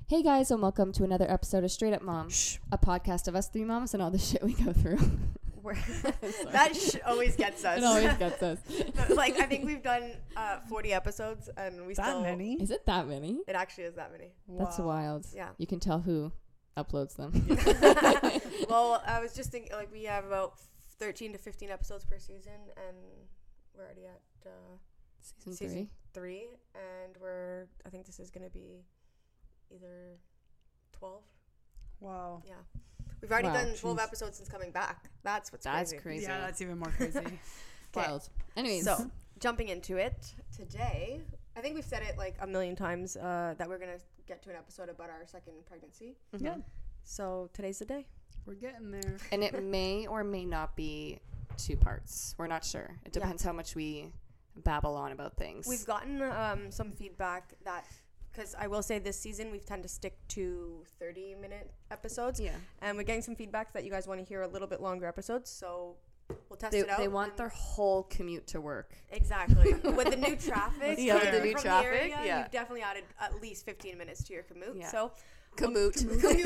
Hey guys, and welcome to another episode of Straight Up Mom, a podcast of us three moms and all the shit we go through. That always gets us. It always gets us. Like, I think we've done 40 episodes and we that still... many? Is it that many? It actually is that many. That's wild. Yeah. You can tell who uploads them. Well, I was just thinking, like, we have about 13 to 15 episodes per season, and we're already at Season 3, and I think this is going to be either 12. Wow. Yeah. We've already done 12 Jeez. episodes since coming back. That's what's crazy. crazy. Yeah, that's even more crazy. Wild. Anyways. So, jumping into it, today, I think we've said it like a million times that we're going to get to an episode about our second pregnancy. Mhm. Yeah. So, today's the day. We're getting there. And it may or may not be 2 parts. We're not sure. It depends how much we babble on about things. We've gotten some feedback that, because I will say this season we tend to stick to 30-minute episodes. Yeah. And we're getting some feedback that you guys want to hear a little bit longer episodes. So, we'll test it out. They want their whole commute to work. Exactly. With the new traffic. Yeah, with the from new traffic, area, yeah. You've definitely added at least 15 minutes to your commute. Yeah. So, Commute.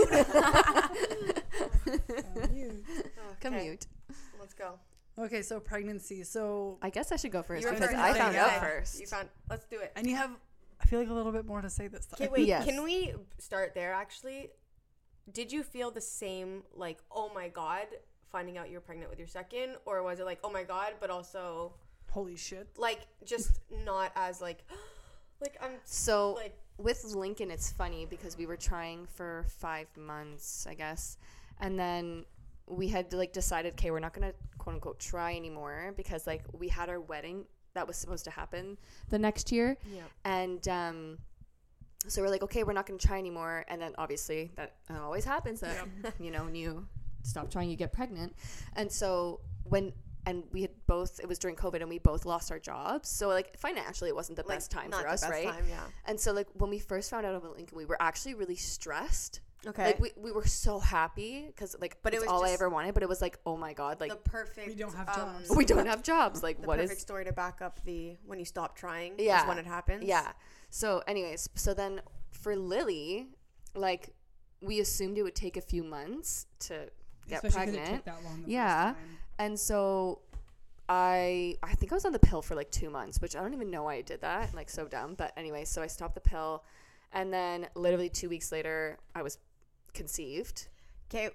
Commute. Let's go. Okay, so pregnancy. So, I guess I should go first You were because first. I Okay, found yeah. out first. Let's do it. and you have, I feel like a little bit more to say this time. Okay, wait. Yes. Can we start there, actually? Did you feel the same, like, oh my God, finding out you're pregnant with your second? Or was it like, oh my God, but also, Holy shit. like, just not as, like, I'm, So like, with Lincoln, it's funny because we were trying for 5 months, I guess. And then we had like decided, okay, we're not going to quote unquote try anymore because like we had our wedding that was supposed to happen the next year. yeah. And so we're like, okay, we're not going to try anymore. And then obviously that always happens that, you know, when you stop trying, you get pregnant. And so and we had both, it was during COVID and we both lost our jobs. So like financially it wasn't the best time not for the us, best right? time, yeah. And so like when we first found out about Lincoln, we were actually really stressed. Okay. Like we were so happy because like But it it's was all I just ever wanted. But it was like, oh my God, like the perfect. We don't have jobs. we don't have jobs. Like The what perfect is story to back up when you stop trying Yeah. is when it happens. Yeah. So anyways, so then for Lily, like we assumed it would take a few months to get Especially 'cause it pregnant. took that long the Yeah. first time. And so I think I was on the pill for like 2 months, which I don't even know why I did that. Like so dumb. But anyway, so I stopped the pill. And then literally 2 weeks later, I was conceived. Okay.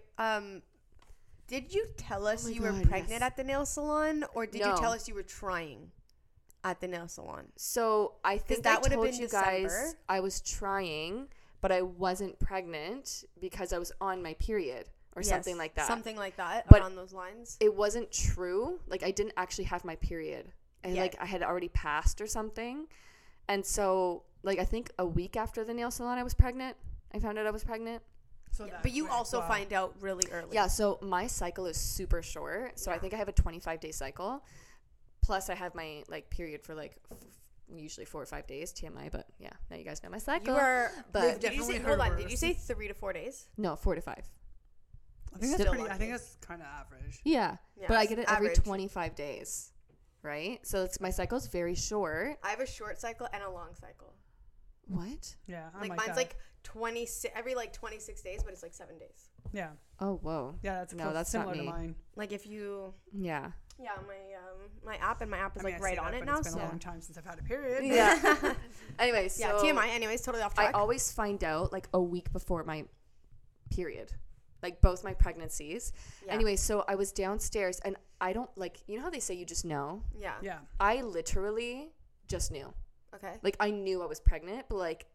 Did you tell us Oh my you were God, pregnant yes. at the nail salon, or did you No. tell us you were trying at the nail salon? So I think that I would have told been you guys December. I was trying, but I wasn't pregnant because I was on my period or something Yes, like that. Something like that, But around those lines. It wasn't true. Like I didn't actually have my period. And Yet. like I had already passed or something. And so like I think a week after the nail salon I was pregnant. I found out I was pregnant. So Yeah, that but you quick, also wow. find out really early. Yeah, so my cycle is super short. So I Yeah. think I have a 25-day cycle. Plus I have my like period for like usually 4 or 5 days, TMI, but yeah, now you guys know my cycle. You are. But- Did you say? Definitely Hold on. heard Did you worse. say 3 to 4 days? No, 4 to 5. I think that's Still pretty. I lucky. think that's kind of average. Yeah, Yeah, but I it's get it every average. 25 days, right? So my cycle's very short. I have a short cycle and a long cycle. What? Yeah, I'm Like like mine's that. like 26 every like 26 days, but it's like 7 days. Yeah, Oh, whoa. yeah, that's No, that's not similar to me. mine. Like if you, Yeah. yeah, my app is I mean, like I right say on that, it but now. It's been So a long time since I've had a period. Yeah. Anyway, so yeah, TMI. Anyways, totally off I track. always find out like a week before my period, like both my pregnancies. Yeah. Anyway, so I was downstairs and I don't like, you know how they say you just know? Yeah. Yeah. I literally just knew. Okay. Like I knew I was pregnant, but like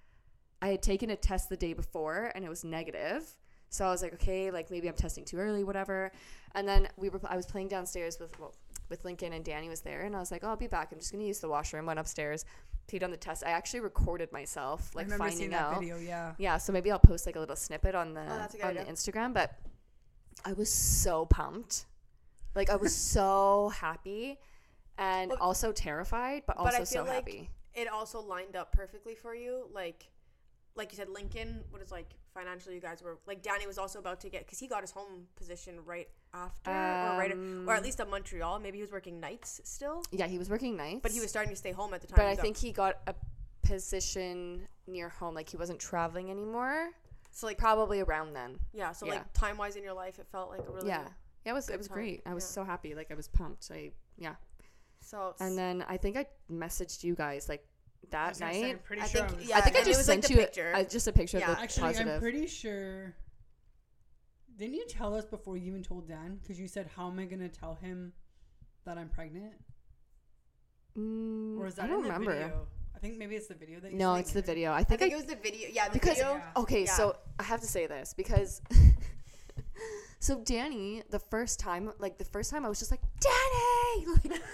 I had taken a test the day before and it was negative. So I was like, okay, like maybe I'm testing too early, whatever. And then I was playing downstairs with Lincoln and Danny was there and I was like, oh, I'll be back. I'm just going to use the washroom. Went upstairs, peed on the test. I actually recorded myself like I remember seeing finding that out. video. Yeah. Yeah, so maybe I'll post like a little snippet on that's a good on the idea. Instagram, but I was so pumped. Like I was so happy and Well, also terrified, but but I also feel so like happy. it also lined up perfectly for you. Like you said, Lincoln, what is like financially you guys were, like Danny was also about to get, because he got his home position right after, or at least at Montreal. Maybe he was working nights still, Yeah, he was working nights. but he was starting to stay home at the time. But I think he got a position near home. Like he wasn't traveling anymore. So like Probably around then. yeah, so Yeah. like time wise in your life, it felt like a really Yeah. Yeah, it was good time. great. I was Yeah. so happy. Like I was pumped. So And then I think I messaged you guys like I that was gonna say, I'm night. pretty I sure think was- yeah, I think I and it just was, like, sent the you picture. just a picture Yeah. of the Actually, positive. I'm pretty sure. Didn't you tell us before you even told Dan? Because you said, "How am I gonna tell him that I'm pregnant?" Or is that I don't in the remember. video? I think maybe it's the video that you No, sent it's the me. video. I I think think it was the video. Yeah, the because video. Yeah. okay, Yeah. so I have to say this because so Danny, the first time I was just like, Danny,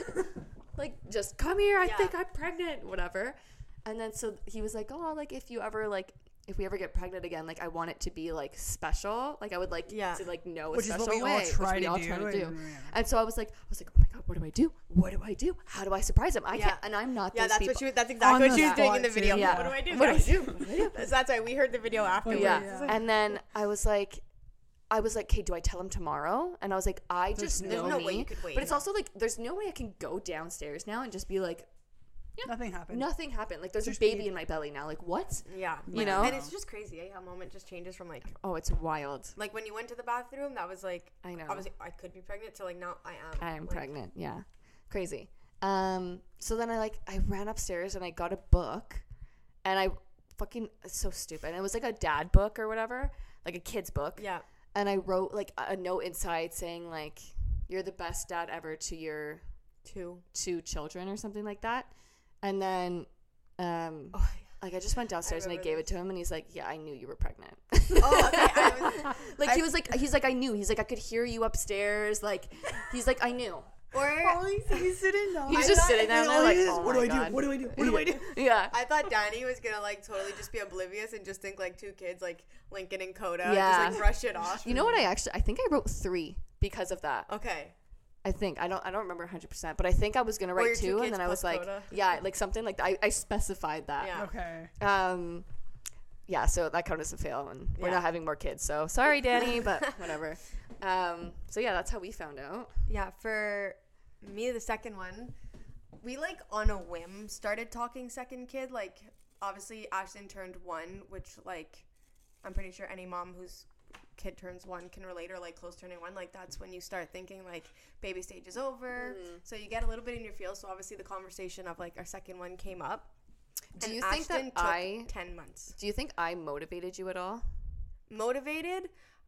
like just come here. I Yeah. think I'm pregnant, whatever. And then so he was like, oh, like if we ever get pregnant again, like I want it to be like special. Like I would like Yeah. to like know Which a is special what we way, all which try we to all do. try to do. and, yeah. And so I was like, oh my god, what do I do? What do I do? How do I surprise him? I Yeah. can't, and I'm not. Yeah, those that's people. what she was. That's On exactly what the she was doing in the spot, video. too. Yeah. What do I do? What do I guys? do? What do I do? That's right. We heard the video afterwards. Yeah. And then I was like, okay, do I tell him tomorrow? And I was like, I just There's know no me. way you could wait. But it's also like, there's no way I can go downstairs now and just be like, Nothing happened. nothing happened. Like, there's a Just baby be- in my belly now. Like, what? Yeah. You know? And it's just crazy, eh? How a moment just changes from like Oh, it's wild. when you went to the bathroom, that was like I know. obviously I could be pregnant, so like now I am. I am Like, pregnant. Yeah. Crazy. So then I ran upstairs and I got a book and it's so stupid. And it was like a dad book or whatever, like a kid's book. Yeah. And I wrote like a note inside saying like, you're the best dad ever to your two children or something like that. And then Oh, like I just went downstairs and I remember gave it to him and he's like, yeah, I knew you were pregnant. oh, okay. Like he's like I knew. He's like, I could hear you upstairs. Like he's like, I knew. Or He's sitting down. He's I'm just not- sitting there and all they're like, he is, oh what my do I God. do? What do I do? What do I do? Yeah. I thought Danny was gonna like totally just be oblivious and just think like two kids like Lincoln and Coda, Yeah. just like brush it off. You know what? I think I wrote 3 because of that. Okay. I think I don't remember 100%, but I think I was gonna Or your write 2, two and kids then I was plus like, Coda. yeah, like something like that. I specified that. Yeah. Okay. Yeah, so that counted as a fail, and we're Yeah. not having more kids. So sorry, Danny, but whatever. So yeah, that's how we found out. Yeah, for me, the second one, we like on a whim started talking second kid. Like, obviously, Ashton turned 1, which like I'm pretty sure any mom whose kid turns 1 can relate, or like close to turning 1. Like, that's when you start thinking like baby stage is over. So you get a little bit in your feel. So obviously, the conversation of like our second one came up. Do And you think that Ashton took 10 months. Do you think I motivated you at all? Motivated?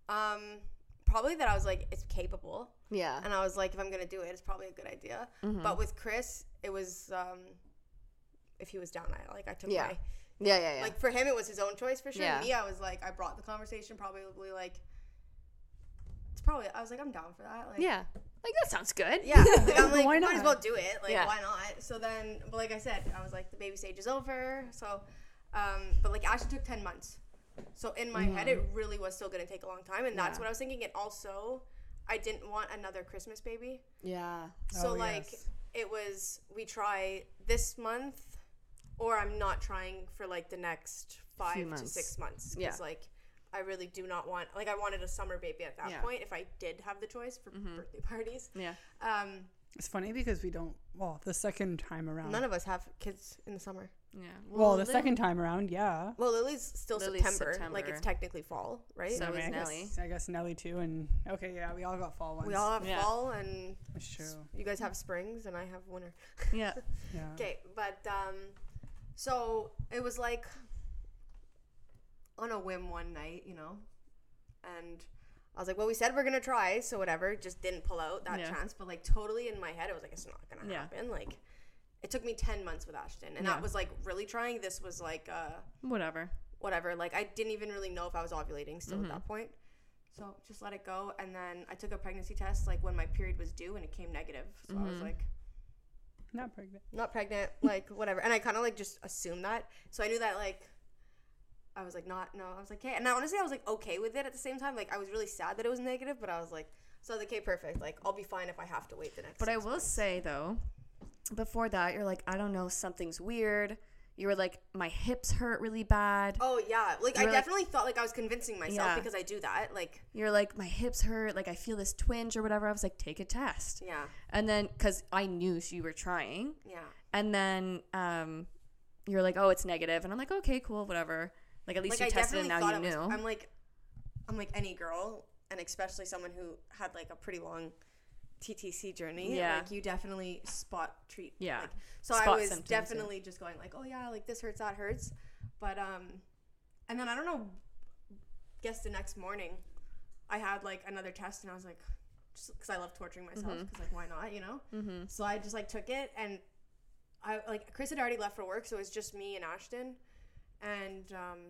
Probably that I was like, it's capable. Yeah. And I was like, if I'm going to do it, it's probably a good idea. Mm-hmm. But with Chris, it was, if he was down, I took Yeah. my, Yeah. like for him, it was his own choice for sure. Yeah. Me, I was like, I brought the conversation probably like, I was like, I'm down for that. Like, Yeah. Like that sounds good. Yeah. Like, I'm like, Why might as not? well do it. Like, Yeah. why not? So then, but like I said, I was like, the baby stage is over. So, but like Ashton took 10 months. So in my head, it really was still going to take a long time. And that's Yeah. what I was thinking. And also, I didn't want another Christmas baby. Yeah. So Oh, like yes. it was, we try this month, or I'm not trying for like the next 5 to months. 6 months. Yeah. Because like I really do not want, like I wanted a summer baby at that Yeah. point if I did have the choice for birthday parties. Yeah. It's funny because we don't. Well, the second time around. None of us have kids in the summer. Yeah. Well, the second time around, yeah. Well, Lily's still Lily's September. Like it's September. technically fall, right? So I mean, is Nelly. I guess Nelly too, and okay, yeah, we all got fall ones. we all have Yeah. fall, and That's true. you guys have springs, and I have winter. Yeah. Yeah. Okay, but so it was like on a whim one night, you know, and I was like, well, we said we're gonna try, so whatever. Just didn't pull out that Yeah. chance, but like totally in my head, it was like, it's not gonna Yeah. happen. Like, it took me 10 months with Ashton, and Yeah. that was like really trying. This was like Whatever. whatever. Like, I didn't even really know if I was ovulating still at that point. So just let it go. And then I took a pregnancy test like when my period was due, and it came negative. So I was like, Not pregnant. not pregnant, like whatever. And I kind of like just assumed that. So I knew that like I was like I was like, okay. And honestly, I was like okay with it at the same time. Like I was really sad that it was negative, but I was like, so I was like, okay, perfect. Like I'll be fine if I have to wait the next. But I 6 will months. say though, before that, you're like, I don't know, something's weird. You were like, my hips hurt really bad. Oh yeah, like You I were, like- definitely thought like I was convincing myself Yeah. because I do that. Like You're like, my hips hurt. Like I feel this twinge or whatever. I was like, take a test. yeah, And then, cause I knew you were trying. yeah, And then, you're like, oh, it's negative, and I'm like, okay, cool, whatever. Like at least Like, you I tested and definitely now you thought knew. I'm like any girl, and especially someone who had like a pretty long TTC journey. Yeah. Like, you definitely spot treat. Yeah. Like, so Spot I was symptoms, yeah. definitely just going like, oh yeah, like this hurts, that hurts. But and then I don't know, guess the next morning I had like another test, and I was like, just because I love torturing myself, because like, why not, you know? Mm-hmm. So I just like took it, and I like, Chris had already left for work, so it was just me and Ashton, and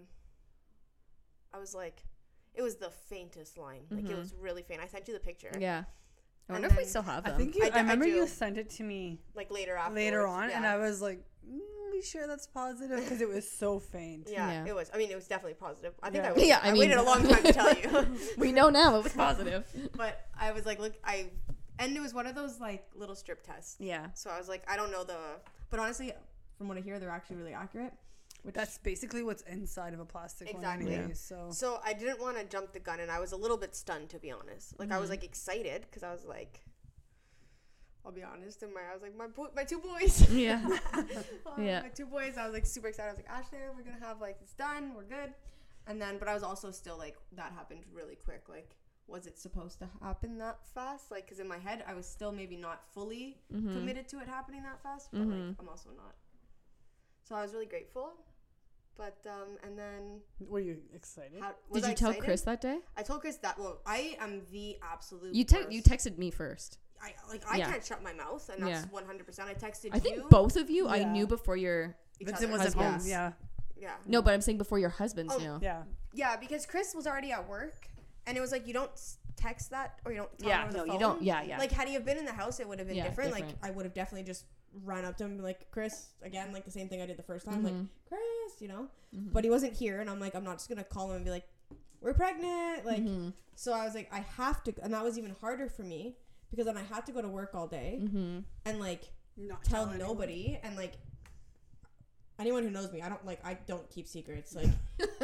I was like, it was the faintest line, like it was really faint. I sent you the picture. Yeah. I And wonder if we then still have I them. think you. I I, d- I remember do. you sent it to me Like later afterwards. later on, yeah. and I was like, "We sure that's positive?" Because it was so faint. Yeah, Yeah. it was. I mean, it was definitely positive. I think Yeah. I waited. Yeah, I I waited a mean- long time to tell you. We know now it was positive. But I was like, look, and it was one of those like little strip tests. Yeah. So I was like, I don't know but honestly, from what I hear, they're actually really accurate. Which That's basically what's inside of a plastic Exactly. one anyways, so. So I didn't want to jump the gun, and I was a little bit stunned, to be honest. Like, I was like excited because I was like, I'll be honest, I was like, my two boys. Yeah. Yeah. My two boys. I was like super excited. I was like, Ashton, we're gonna have like it's done. We're good. And then, but I was also still like, that happened really quick. Like, was it supposed to happen that fast? Like, because in my head, I was still maybe not fully committed to it happening that fast, but like, I'm also not. So I was really grateful. But and then Were you excited? Did you tell Chris that day? I told Chris that. Well, I am the absolute. You worst. texted me first. I Yeah. can't shut my mouth, and that's 100%. I texted I you. think both of you I Yeah. knew before your each Vincent other. was at home. husbands. Yeah. Yeah. no, but I'm saying before your husbands Oh, knew. Yeah. Yeah, because Chris was already at work, and it was like, you don't text that, or you don't tell Yeah, him on the no, phone. you don't. Yeah, yeah. Like, had he have been in the house, it would have been Yeah, different. different. Like, I would have definitely just ran up to him and been like, Chris, again, like the same thing I did the first time, like, Chris, you know? But he wasn't here, and I'm like, I'm not just gonna call him and be like, we're pregnant. Like, so I was like, I have to, and that was even harder for me, because then I had to go to work all day, and like, Not tell anyone. nobody, and like, anyone who knows me, I don't keep secrets. Like,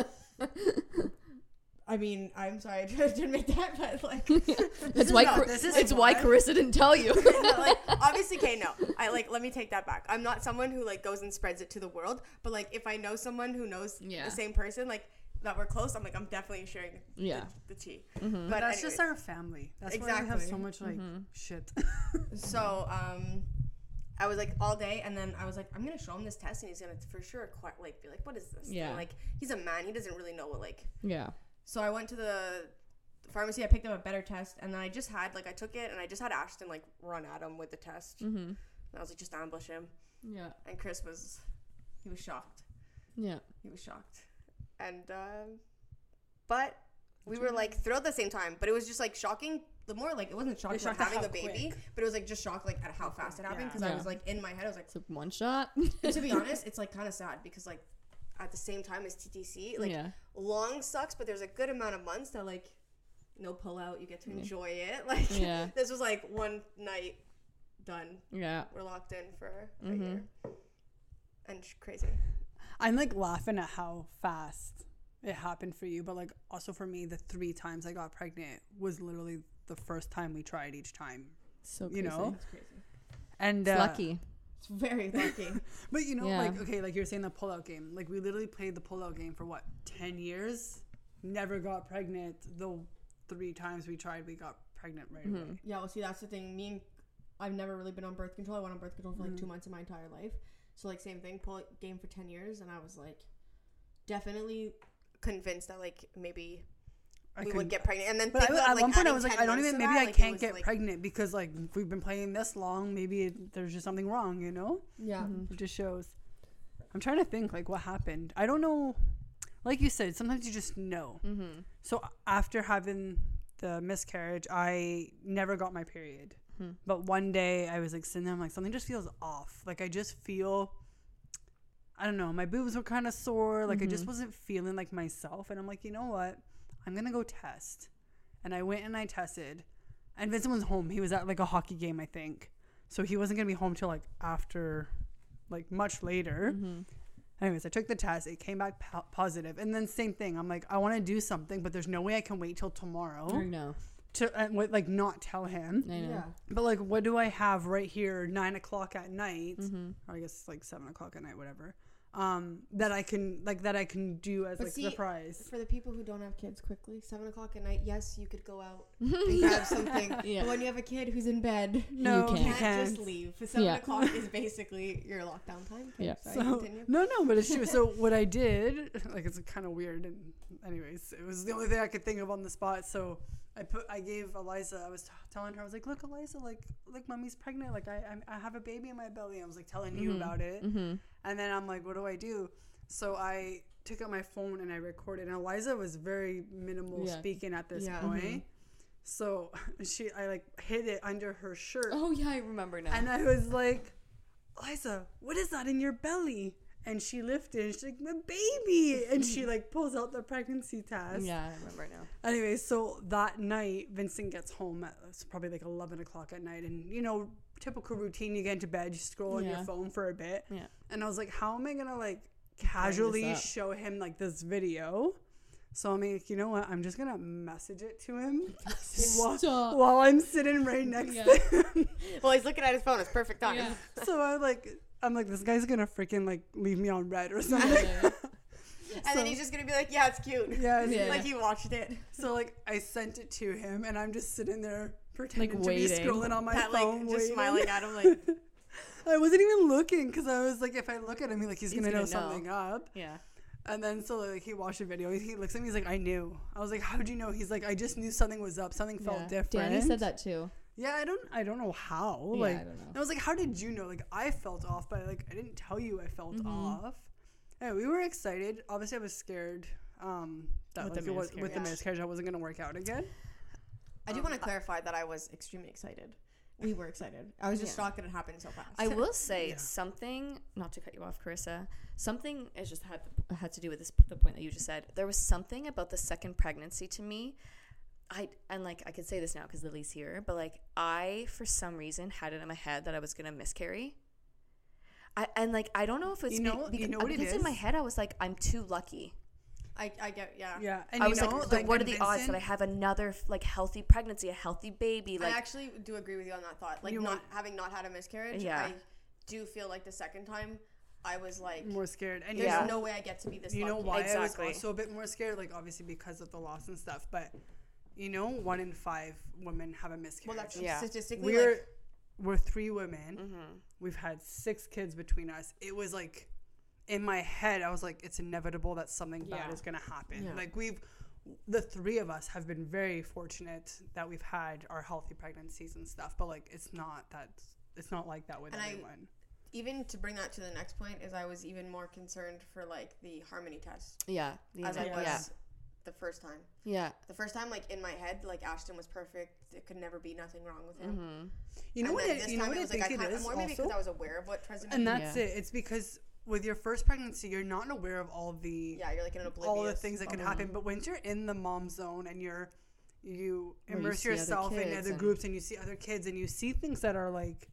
I mean, I'm sorry I didn't make that, but like, That's why. no, this is It's why why. Carissa didn't tell you. like, obviously, okay, no, let me take that back. I'm not someone who like goes and spreads it to the world, but like, if I know someone who knows Yeah. the same person, like that we're close, I'm like, I'm definitely sharing Yeah. the tea. But But that's just anyways. our family. That's why we have Exactly. so much like shit. So I was like all day, and then I was like, I'm gonna show him this test, and he's gonna for sure like be like, what is this? Yeah. And, like, he's a man, he doesn't really know what like. Yeah. So I went to the pharmacy. I picked up a better test, and then I just had I took it, and I just had Ashton like run at him with the test. And I was like, just ambush him. Yeah. And Chris was shocked. Yeah. He was shocked, and but we were like thrilled at the same time. But it was just like shocking. The more like it wasn't shocking shocked about at having the how baby, quick. but it was like just shocked like at how fast it happened, because I Yeah. was like in my head I was like, It's like one shot. and to be honest, it's like kind of sad, because like at the same time as TTC, like Yeah. long sucks, but there's a good amount of months that like no pull out, you get to enjoy it. Like Yeah. this was like one night done. Yeah. We're locked in for a year, and crazy. I'm like laughing at how fast it happened for you, but like also for me, the 3 times I got pregnant was literally the first time we tried each time. So You crazy. know? It's crazy. And It's lucky. It's very lucky. But you know, Yeah. like okay, like you're saying the pullout game. Like we literally played the pullout game for what, 10 years? Never got pregnant. The 3 times we tried, we got pregnant right away. Yeah, well, see, that's the thing. I've never really been on birth control. I went on birth control for like 2 months of my entire life. So like same thing, pull game for 10 years, and I was like definitely convinced that like maybe we would get pregnant. And then But think at of, one point I adding was like, 10 I don't months even, to maybe that, I like, it can't was, get like- pregnant because like we've been playing this long. Maybe there's just something wrong, you know? Yeah. It just shows. I'm trying to think like what happened. I don't know. Like you said, sometimes you just know. So after having the miscarriage, I never got my period. But one day I was like sitting there, I'm like, something just feels off. Like I just feel, I don't know, my boobs were kind of sore. Like I just wasn't feeling like myself. And I'm like, you know what? I'm going to go test. And I went and I tested. And Vincent was home. He was at like a hockey game, I think. So he wasn't going to be home till like after, like much later. Anyways, I took the test. It came back positive. And then same thing. I'm like, I want to do something, but there's no way I can wait till tomorrow I know. to like not tell him. I know. Yeah. But like, what do I have right here? 9 o'clock at night, or I guess like 7 o'clock at night, whatever. that I can do as But like see, surprise. For the people who don't have kids, quickly, 7:00 at night. Yes, you could go out and grab something. Yeah. But when you have a kid who's in bed, No, you you can't. can't just leave. 7:00 is basically your lockdown time. Okay, Yeah. sorry, So continue. no, but it's true. So what I did, like, it's kind of weird, and anyways, it was the only thing I could think of on the spot. So I gave Eliza. I was telling her, I was like, look, Eliza, like mommy's pregnant. Like I have a baby in my belly. I was like telling you about it, and then I'm like, what do I do? So I took out my phone and I recorded. And Eliza was very minimal speaking at this point. So I like hid it under her shirt. Oh yeah, I remember now. And I was like, Eliza, what is that in your belly? And she lifted and she's like, my baby. And she like pulls out the pregnancy test. Yeah, I remember now. Anyway, so that night, Vincent gets home at it's probably like 11 o'clock at night. And, you know, typical routine, you get into bed, you scroll on your phone for a bit. Yeah. And I was like, how am I going to like casually up. show him like this video? So I'm like, you know what? I'm just going to message it to him Stop. while I'm sitting right next to him. Well, he's looking at his phone. It's perfect time. Yeah. So I'm like, this guy's going to freaking like leave me on red or something. And then he's just gonna be like, "Yeah, it's cute." Yeah, Yeah. Like he watched it. So like I sent it to him, and I'm just sitting there pretending Like, to waiting. be scrolling on my Pat, phone, like just waiting. smiling at him, like. I wasn't even looking because I was like, if I look at him, he's gonna know gonna know. something up. Yeah. And then so like he watched the video. He looks at me. He's like, I knew. I was like, how'd you know? He's like, I just knew something was up. Something felt different. Danny said that too. Yeah, I don't know how. Yeah, Like I don't know. I was like, how did you know? Like I felt off, but like I didn't tell you I felt off. Yeah, we were excited. Obviously, I was scared that With like the with the miscarriage. miscarriage, I wasn't gonna work out again. I do want to clarify that I was extremely excited. We were excited. I was just shocked that it happened so fast. I will say something, not to cut you off, Carissa. Something is just had to do with the point that you just said. There was something about the second pregnancy to me. I could say this now because Lily's here, but like I for some reason had it in my head that I was gonna miscarry. I don't know if it's You know what it because in is? my head I was like, I'm too lucky. I get, yeah. Yeah, and I you was know, like, what are and the odds that I Vincent- have another like healthy pregnancy, a healthy baby? Like I actually do agree with you on that thought. Like You not want- having not had a miscarriage. Yeah. I do feel like the second time I was like, more scared? And there's you know, no way I get to be this you know lucky. why Exactly. I was also a bit more scared? Like obviously because of the loss and stuff, but you know, 1 in 5 women have a miscarriage. Well, that's Yeah. statistically We're 3 women. mm-hmm. We've had 6 kids between us. It was like in my head, I was like, it's inevitable that something bad is gonna happen. Yeah. Like the 3 of us have been very fortunate that we've had our healthy pregnancies and stuff. But like, it's not like that with And everyone. even to bring that to the next point is I was even more concerned for like the Harmony test Yeah. as I was yeah. the first time. Yeah. The first time, like in my head, like Ashton was perfect. There could never be nothing wrong with him. Mm-hmm. You know And what? then this You know time what I was like think it is more maybe also? because I was aware of what Tresemme. And that's Yeah. it. It's because with your first pregnancy, you're not aware of all the yeah, you're like in an oblivious. all the things that could happen. But once you're in the mom zone and you you immerse see other yourself in kids other and- groups and you see other kids and you see things that are like,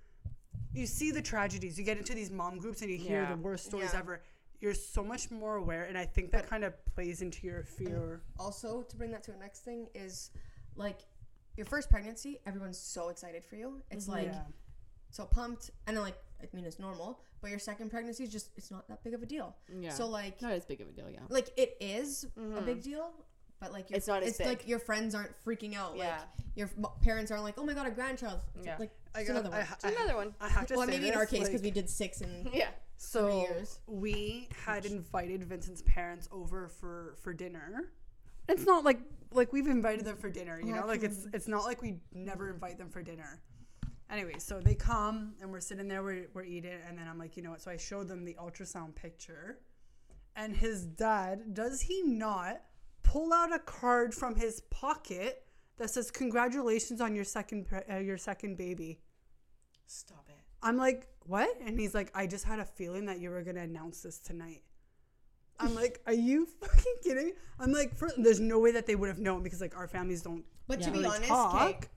you see the tragedies. You get into these mom groups and you hear Yeah. the worst stories Yeah. ever. You're so much more aware, and I think that kind of plays into your fear. Also, to bring that to the next thing is like your first pregnancy. Everyone's so excited for you. It's like Yeah. so pumped, and then like I mean it's normal. But your second pregnancy is just it's not that big of a deal. Yeah. So like Not as big of a deal, yeah. like it is a big deal, but like It's not as it's big. like your friends aren't freaking out. Yeah. Like your parents aren't like, oh my god, a grandchild. Yeah. Like I it's got another one. Another one. I have to Well, say maybe in this, our case because like, we did 6 and Yeah. So 3 years. we had invited Vincent's parents over for dinner. It's not like we've invited them for dinner, you know? Like it's not like we never invite them for dinner. Anyway, so they come and we're sitting there, we're eating, and then I'm like, you know what? So I showed them the ultrasound picture, and his dad, does he not pull out a card from his pocket that says congratulations on your second baby? Stop it. I'm like, what? And he's like, I just had a feeling that you were going to announce this tonight. I'm like, are you fucking kidding? I'm like, there's no way that they would have known because like our families don't But to Yeah. be really honest, talk. okay,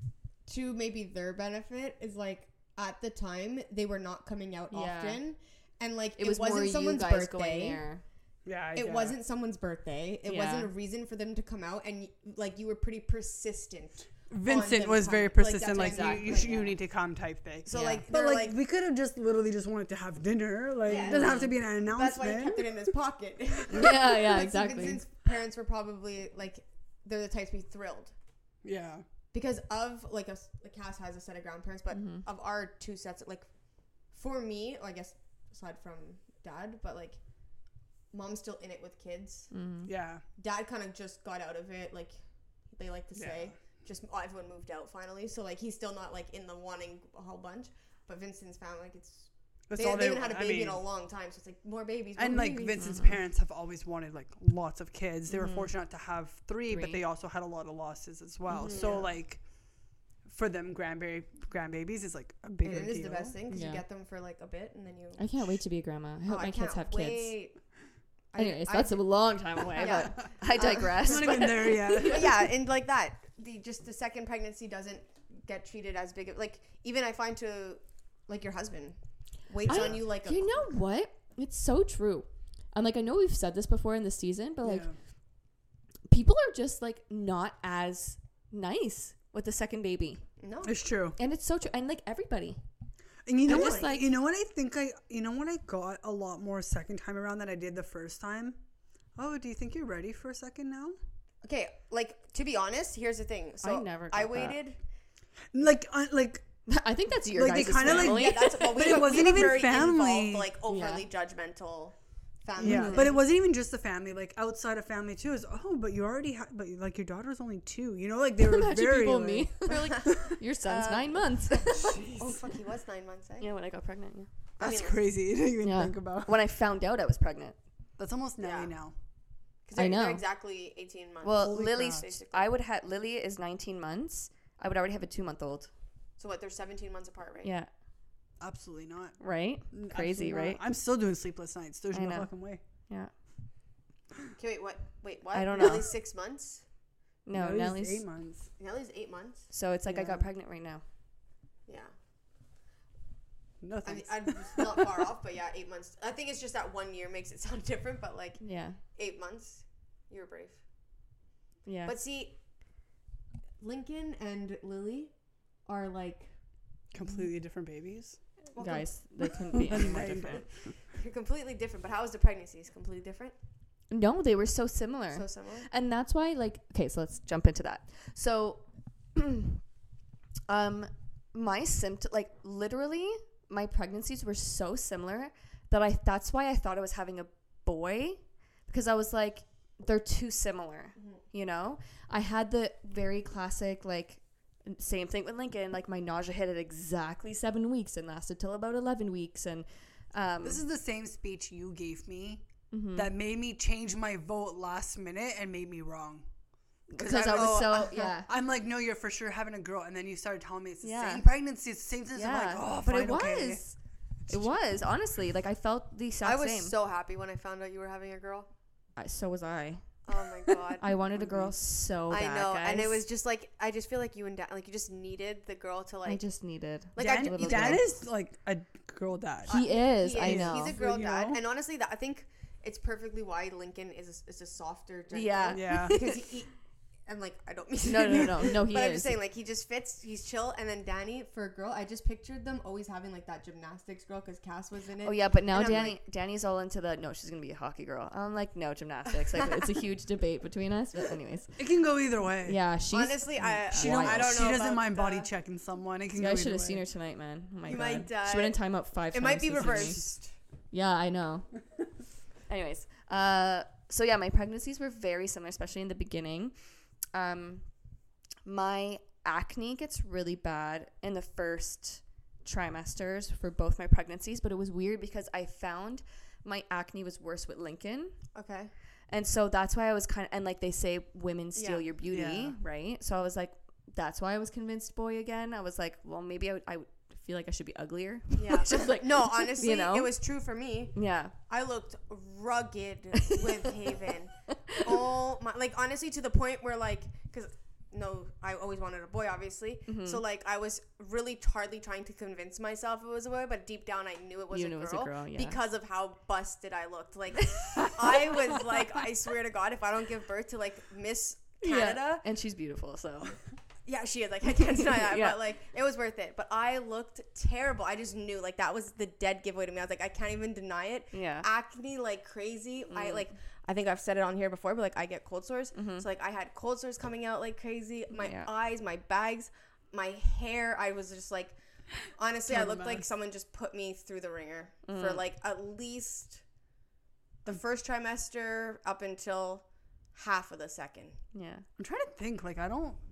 to maybe their benefit is like at the time they were not coming out Yeah. often, and like It was wasn't more you someone's guys going birthday. there. Yeah, It wasn't someone's birthday. It Yeah. wasn't a reason for them to come out, and like you were pretty persistent Vincent them was coming. very Like, persistent, that's like, you, exactly, you need to come type thing. So Yeah. like, But they're like, we could have just literally just wanted to have dinner. Like, Yeah. it doesn't have to be an that's why he announcement. kept it in his pocket. Yeah, Like, exactly. Vincent's parents were probably like, they're the types to be thrilled. Yeah. Because of like Cass has a set of grandparents, but of our two sets, like for me, I guess aside from dad, but like mom's still in it with kids. Yeah. Dad kind of just got out of it, like they like to say. Just everyone moved out finally, so like he's still not like in the wanting a whole bunch. But Vincent's family, like That's they all haven't had a I baby mean, in a long time, so it's like more babies. More and like babies. Vincent's parents have always wanted like lots of kids. They were fortunate to have three, but Three. they also had a lot of losses as well. So like for them, grandbabies is like a And bigger it is deal. the best thing because Yeah. you get them for like a bit, and then you. I can't wait to be a grandma. I hope I my kids can't have kids. wait. Anyways, that's a long time away. Yeah. But I digress. I'm not even there yet. But yeah, and like that, the second pregnancy doesn't get treated as big of like even I find to like your husband waits on you like a you know what? It's so true. And like I know we've said this before in the season, but like Yeah. people are just like not as nice with the second baby, no. It's true. and it's so true. And like everybody, And you know I'm what? just like- you know what I think you know what I got a lot more second time around than I did the first time? Oh, do you think you're ready for a second now? Okay, like to be honest, here's the thing. So I never I got that. waited. Like I think that's your Like, they guys' kinda, like, family. Yeah, that's well, But it wasn't we even very family. involved, like overly judgmental family. yeah, but it wasn't even just the family. Like outside of family too is but you already but like your daughter's only 2. You know, like they were Imagine very people like, me. They're like, your son's 9 months. Oh fuck, he was 9 months. Eh? Yeah, when I got pregnant. Yeah. That's I mean, crazy to even Yeah. think about. When I found out I was pregnant. That's almost Nelly Yeah. now. 'Cause I they're know. exactly 18 months. Well, Holy Lily's. crap. Basically. Lily is 19 months. I would already have a 2-month-old. So what? They're 17 months apart, right? Yeah. Absolutely not. Right. Crazy, Absolutely not. right? I'm still doing sleepless nights. There's I no know. fucking way. Yeah. Okay, wait, what? Wait, what? I don't know. Nelly's 6 months. No, Nellie's. 8 months. Nelly's 8 months. So it's like I got Yeah. pregnant right now. Yeah. No I mean, thanks. I'm not far off, but yeah, 8 months. I think it's just that 1 year makes it sound different, but like Yeah. 8 months, you were brave. Yeah. But see, Lincoln and Lily are like Completely different babies. well, Guys, they couldn't be any more different. You're completely different. But how was the pregnancies? Completely different. No, they were so similar. So similar. And that's why, like, okay, so let's jump into that. So, my symptom, like, literally, my pregnancies were so similar that that's why I thought I was having a boy, because I was like, they're too similar, you know? I had the very classic, like, same thing with Lincoln, like, my nausea hit at exactly 7 weeks and lasted till about 11 weeks, and, This is the same speech you gave me Mm-hmm. that made me change my vote last minute and made me wrong. because I was so, yeah. I'm like, no, you're for sure having a girl, and then you started telling me it's the Yeah. same pregnancy, it's the same thing. Yeah, I'm like, oh, but fine, it okay. was. It was, honestly. Like, I felt the exact I was same. so happy when I found out you were having a girl. So was I. Oh my god. I wanted a girl so I bad, know, guys. and it was just like I just feel like you and Dad, like you just needed the girl to like. I just needed. Like, Dan, I- Dan is like a girl dad. He is. He I is. know. He's a girl You dad, know? and honestly, that I think it's perfectly why Lincoln is a softer, gentle. Yeah. Yeah. Because he and like I don't mean No, he but I'm is. just saying like he just fits. He's chill, and then Danny for a girl, I just pictured them always having like that gymnastics girl because Cass was in it. Oh yeah, but now And I'm Danny's all into the no, she's gonna be a hockey girl. I'm like, no, gymnastics. Like, it's a huge debate between us. But anyways, It can go either way. yeah, she's. Honestly, I She, I don't know. she doesn't about mind body the- checking someone. It can You go guys either should have way. seen her tonight, man. Oh my You god, might, she went in timeout 5 times. It might be to see me. reversed. Yeah, I know. Anyways, so yeah, my pregnancies were very similar, especially in the beginning. My acne gets really bad in the first trimesters for both my pregnancies, but it was weird because I found my acne was worse with Lincoln. Okay. And so that's why I was kind of, and like they say, women steal Yeah. your beauty, Yeah. right? So I was like, that's why I was convinced boy again. I was like, well, maybe I feel like I should be uglier. Yeah. Just like, No, honestly, you know? it was true for me. Yeah. I looked rugged with Haven. Oh my! Like honestly, to the point where like, cause no, I always wanted a boy, obviously. Mm-hmm. So like, I was really hardly trying to convince myself it was a boy, but deep down, I knew it was, You a, knew it girl was a girl, yeah. because of how busted I looked. Like, I was like, I swear to God, if I don't give birth to like Miss Canada, And she's beautiful, so. Yeah, she is. Like, I can't deny that. Yeah. But, like, it was worth it. But I looked terrible. I just knew, like, that was the dead giveaway to me. I was like, I can't even deny it. Yeah. Acne like crazy. I think I've said it on here before, but, like, I get cold sores. So, like, I had cold sores coming out like crazy. My eyes, my bags, my hair. I was just, like, honestly, I looked like someone just put me through the ringer for, like, at least the first trimester up until half of the second. Yeah. I'm trying to think. Like, I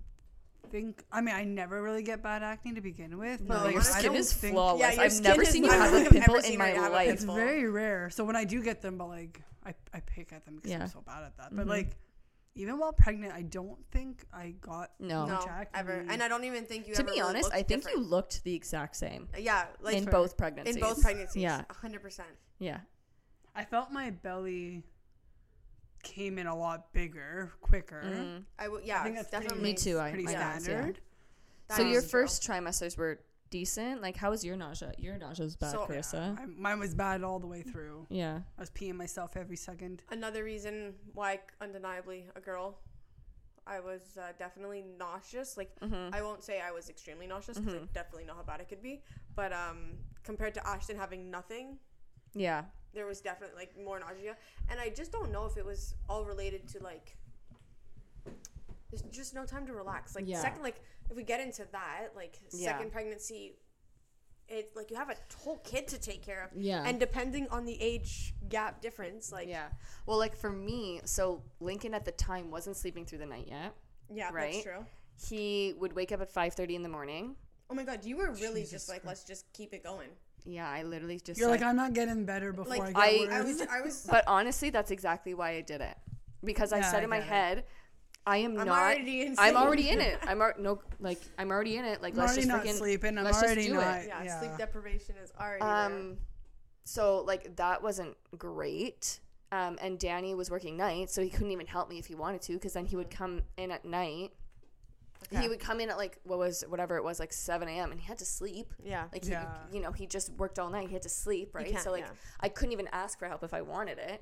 never really get bad acne to begin with. But No, like, your I Skin don't is think, flawless. Yeah, your I've skin never is seen you not- have a I've pimple never in seen my her have a life. It's pimple. very rare. So when I do get them, but like I pick at them because Yeah. I'm so bad at that. But like even while pregnant, I don't think I got No. No, much acne. ever. And I don't even think you To ever be really honest, looked I think different. you looked the exact same Yeah, like in both pregnancies. in both pregnancies. Yeah. 100%. Yeah. I felt my belly came in a lot bigger, quicker. Yeah, I think that's definitely. Me too. pretty I guess, yeah. standard. So your True. first trimesters were decent. Like, how was your nausea? Your nausea's bad, So- Carissa. Mine was bad all the way through. Yeah. I was peeing myself every second. Another reason why, undeniably, a girl, I was definitely nauseous. Like, I won't say I was extremely nauseous because I definitely know how bad it could be. But compared to Ashton having nothing, Yeah. there was definitely, like, more nausea. And I just don't know if it was all related to, like, there's just no time to relax. Like, Yeah. second, like, if we get into that, like, Yeah. second pregnancy, it's like you have a whole kid to take care of. Yeah. And depending on the age gap difference, like, Yeah. Well, like for me, so Lincoln at the time wasn't sleeping through the night yet. yeah, Right. that's true. He would wake up at 5:30 in the morning. Oh my God, you were really Jesus just like, let's just keep it going. Yeah, I literally just You're said- like, I'm not getting better before Like, I get I worse. I was. But honestly, that's exactly why I did it. Because I Yeah, said I in my get it. head, I'm not. already insane. I'm already in it. I'm already in it. Like, I'm let's already just not freaking sleeping. I'm let's just already do it. not. Yeah, sleep deprivation is already there. So like that wasn't great. And Danny was working nights, so he couldn't even help me if he wanted to, because then he would come in at night. Okay. He would come in at like whatever it was, like 7 a.m. and he had to sleep. Yeah. Like Yeah. he just worked all night. He had to sleep, right? can't, So like yeah. I couldn't even ask for help if I wanted it.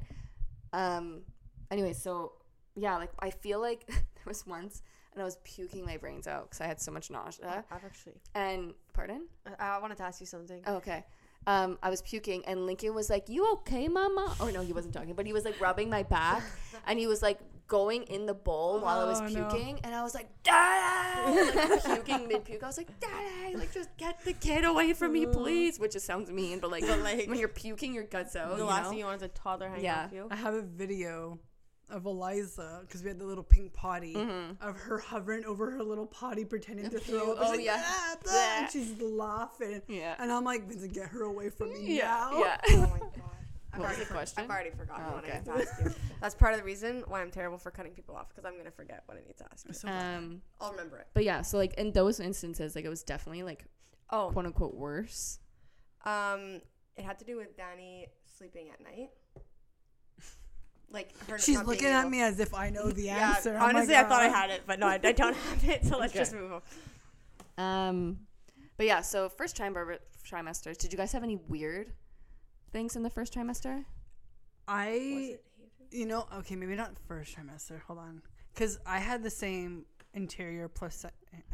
Anyway, so yeah, like I feel like there was once, and I was puking my brains out because I had so much nausea. I've actually. And pardon? I wanted to ask you something. Oh, okay. I was puking, and Lincoln was like, "You okay, mama?" Oh no, he wasn't talking, but he was like rubbing my back, and he was like going in the bowl while I was Oh, no. puking, and I was like, "Daddy!" like puking mid puke. I was like, "Daddy, like just get the kid away from me, please." Which just sounds mean, but like when you're puking your guts out, the you last know? thing you want is a toddler hanging Yeah. off you. I have a video of Eliza, because we had the little pink potty, of her hovering over her little potty pretending to throw up. Oh, She's like, yeah. "Ah, ah," and she's laughing. Yeah. And I'm like, Vincent, get her away from me Yeah, now. yeah. Oh my God. What was the question? I've already forgotten Oh, what I okay. need to ask you. That's part of the reason why I'm terrible for cutting people off, because I'm gonna forget what I need to ask you. So I'll remember it. But yeah, so like in those instances, like it was definitely like Oh, quote unquote worse. it had to do with Danny sleeping at night. Like her. she's not being looking at able- me as if I know the Yeah, answer. I'm honestly, like, I thought I "Ah." had it, but no, I don't have it. So let's Okay. just move on. But yeah, so first trimesters. Did you guys have any weird things in the first trimester? Okay, maybe not first trimester. Hold on, because I had the same anterior placenta,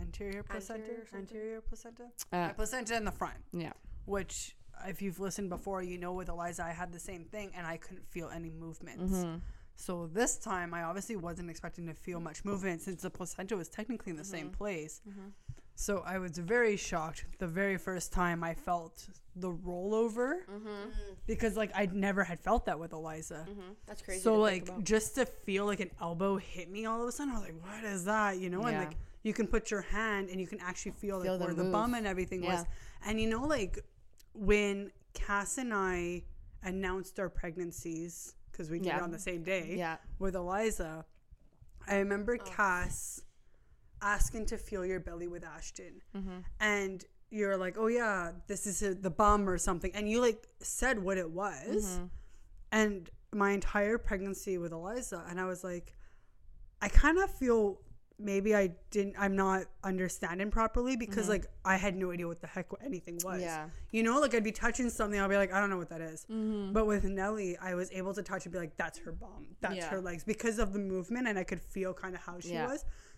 placenta in the front. Yeah. Which, if you've listened before, you know with Eliza, I had the same thing, and I couldn't feel any movements. So this time, I obviously wasn't expecting to feel much movement since the placenta was technically in the same place. So I was very shocked the very first time I felt the rollover, because like I never had felt that with Eliza. That's crazy. So to like think about. just to feel like an elbow hit me all of a sudden, I was like, "What is that?" You know, and Yeah. like you can put your hand and you can actually feel like Feel the where the move. bum and everything was. Yeah. And you know, like when Cass and I announced our pregnancies, because we did Yeah. it on the same day Yeah. with Eliza, I remember Cass asking to feel your belly with Ashton, and you're like, "Oh yeah, this is the bum or something," and you like said what it was, and my entire pregnancy with Eliza, and I was like, I kind of feel maybe I'm not understanding properly, because like I had no idea what the heck anything was. Yeah. You know, like I'd be touching something, I'll be like, I don't know what that is. But with Nelly, I was able to touch and be like, that's her bum, that's Yeah. her legs, because of the movement, and I could feel kind of how she Yeah. was.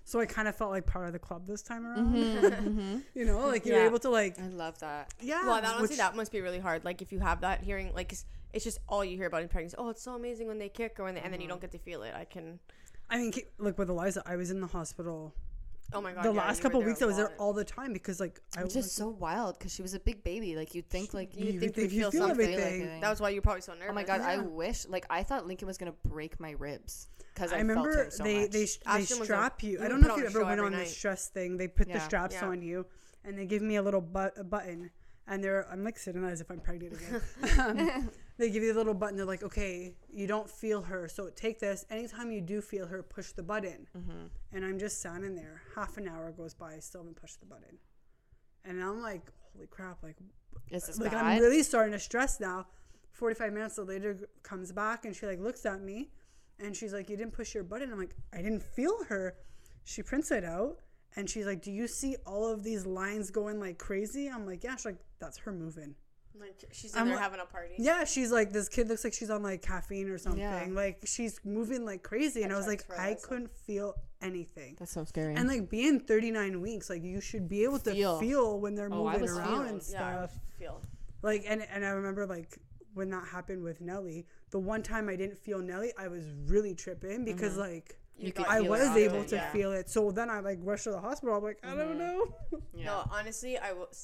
So I kind of felt like part of the club this time around. Mm-hmm. You know, like you're Yeah. able to like, I love that. yeah. Well, that, honestly, which- that must be really hard. Like, if you have that hearing, like, it's just all you hear about in pregnancy. Oh, it's so amazing when they kick or when they, and then you don't get to feel it. I mean, look, with Eliza, I was in the hospital Oh my God. the yeah, last you were couple there weeks. a I was there lot. all the time because like I Which was is so wild because she was a big baby. Like you'd think like You you think think you you feel feel something, everything. That was why you were probably so nervous. oh my god, I Yeah. wish like I thought Lincoln was gonna break my ribs because I I, felt remember him so they much. they Ashton was strap like, you. you I would don't put know if on you a ever show went every on night. this stress thing. They put the Yeah. straps Yeah. on you, and they give me a little a button, and I'm like sitting as if I'm pregnant again. They give you the little button. They're like, okay, you don't feel her, so take this. Anytime you do feel her, push the button. Mm-hmm. And I'm just standing there. Half an hour goes by, I still haven't pushed the button, and I'm like, holy crap! Like Is this like bad? I'm really starting to stress now. 45 minutes later comes back and she like looks at me and she's like, you didn't push your button. I'm like, I didn't feel her. She prints it out and she's like, do you see all of these lines going like crazy? I'm like, yeah. She's like, that's her moving. Like, she's I'm in there like- having a party. Yeah, she's like, this kid looks like she's on like caffeine or something. Yeah. Like she's moving like crazy. And I was like, checks for I Eliza. couldn't feel anything. That's so scary. And like being 39 weeks, like you should be able to feel when they're Oh, I moving was around feeling. and Yeah, I stuff. feel. Like and I remember like when that happened with Nelly, the one time I didn't feel Nelly, I was really tripping because like You could I feel was it able often, to yeah. feel it. So then I like rushed to the hospital. I'm like, I don't know. yeah. No, honestly,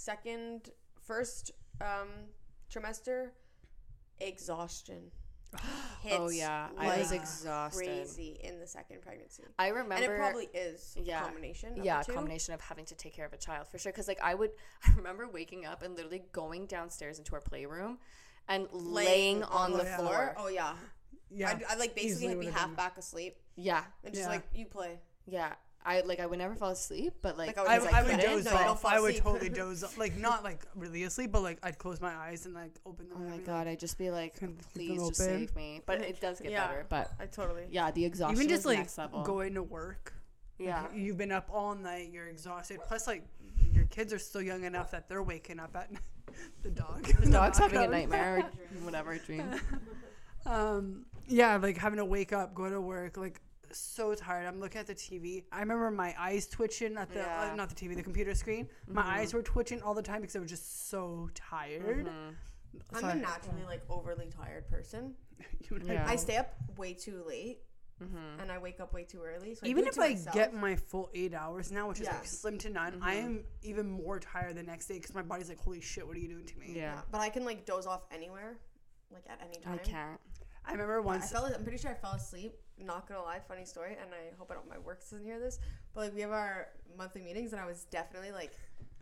first trimester, exhaustion. Oh Hits yeah, I was like exhausted. crazy in the second pregnancy. I remember, And it probably is Yeah. a combination of yeah, the a two. combination of having to take care of a child for sure. Because like I remember waking up and literally going downstairs into our playroom and laying on the yeah. floor. Oh yeah. Yeah. I'd like basically easily be would've half done back asleep Yeah, and just Yeah. like you play. yeah. I would never fall asleep, but like, Like, I, Because I I would couldn't. doze No, you don't off. fall I would asleep. totally doze off. Like not like really asleep, but like I'd close my eyes and like open them. oh and my be god, I'd just be like, Can keep please them just open. save me. But it does get Yeah. better. But I totally. yeah, the exhaustion even is just like next level. going to work. yeah, You've been up all night. You're exhausted. Plus, like your kids are still young enough that they're waking up at the dog. the dog's having a nightmare or whatever dream. Yeah, like having to wake up, go to work, like so tired. I'm looking at the TV. I remember my eyes twitching at the Yeah. not the TV, the computer screen. My eyes were twitching all the time because I was just so tired. I'm So a naturally like overly tired person. you and I Yeah. I both. stay up way too late and I wake up way too early. So Even I if do it I to get myself. my full 8 hours now, which is Yeah. like slim to none, I am even more tired the next day because my body's like, holy shit, what are you doing to me? Yeah, But I can like doze off anywhere, like at any time. I can't. I remember I once. I'm pretty sure I fell asleep. Not gonna lie, funny story, and I hope my work doesn't hear this. But like we have our monthly meetings, and I was definitely like,